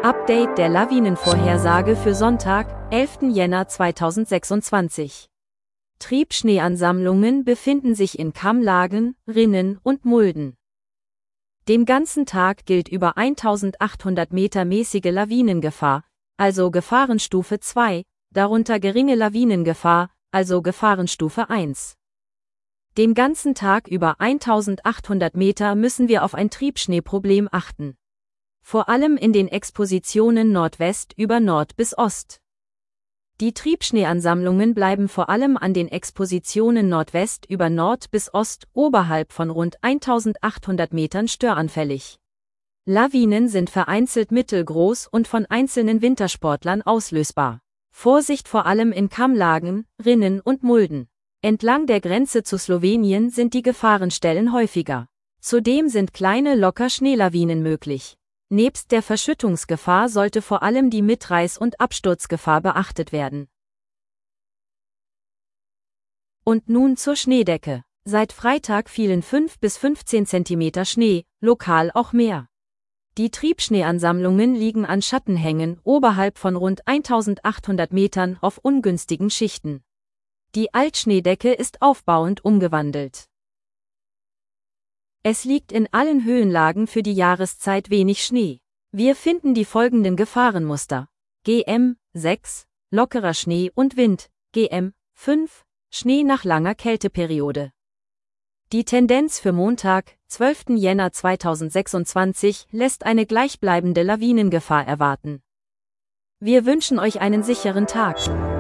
Update der Lawinenvorhersage für Sonntag, 11. Jänner 2026. Triebschneeansammlungen befinden sich in Kammlagen, Rinnen und Mulden. Den ganzen Tag gilt über 1800 Meter mäßige Lawinengefahr, also Gefahrenstufe 2, darunter geringe Lawinengefahr, also Gefahrenstufe 1. Den ganzen Tag über 1800 Meter müssen wir auf ein Triebschneeproblem achten. Vor allem in den Expositionen Nordwest über Nord bis Ost. Die Triebschneeansammlungen bleiben vor allem an den Expositionen Nordwest über Nord bis Ost oberhalb von rund 1800 Metern störanfällig. Lawinen sind vereinzelt mittelgroß und von einzelnen Wintersportlern auslösbar. Vorsicht vor allem in Kammlagen, Rinnen und Mulden. Entlang der Grenze zu Slowenien sind die Gefahrenstellen häufiger. Zudem sind kleine locker Schneelawinen möglich. Nebst der Verschüttungsgefahr sollte vor allem die Mitreiß- und Absturzgefahr beachtet werden. Und nun zur Schneedecke. Seit Freitag fielen 5 bis 15 cm Schnee, lokal auch mehr. Die Triebschneeansammlungen liegen an Schattenhängen oberhalb von rund 1800 Metern auf ungünstigen Schichten. Die Altschneedecke ist aufbauend umgewandelt. Es liegt in allen Höhenlagen für die Jahreszeit wenig Schnee. Wir finden die folgenden Gefahrenmuster. GM 6, lockerer Schnee und Wind. GM 5, Schnee nach langer Kälteperiode. Die Tendenz für Montag, 12. Jänner 2026, lässt eine gleichbleibende Lawinengefahr erwarten. Wir wünschen euch einen sicheren Tag.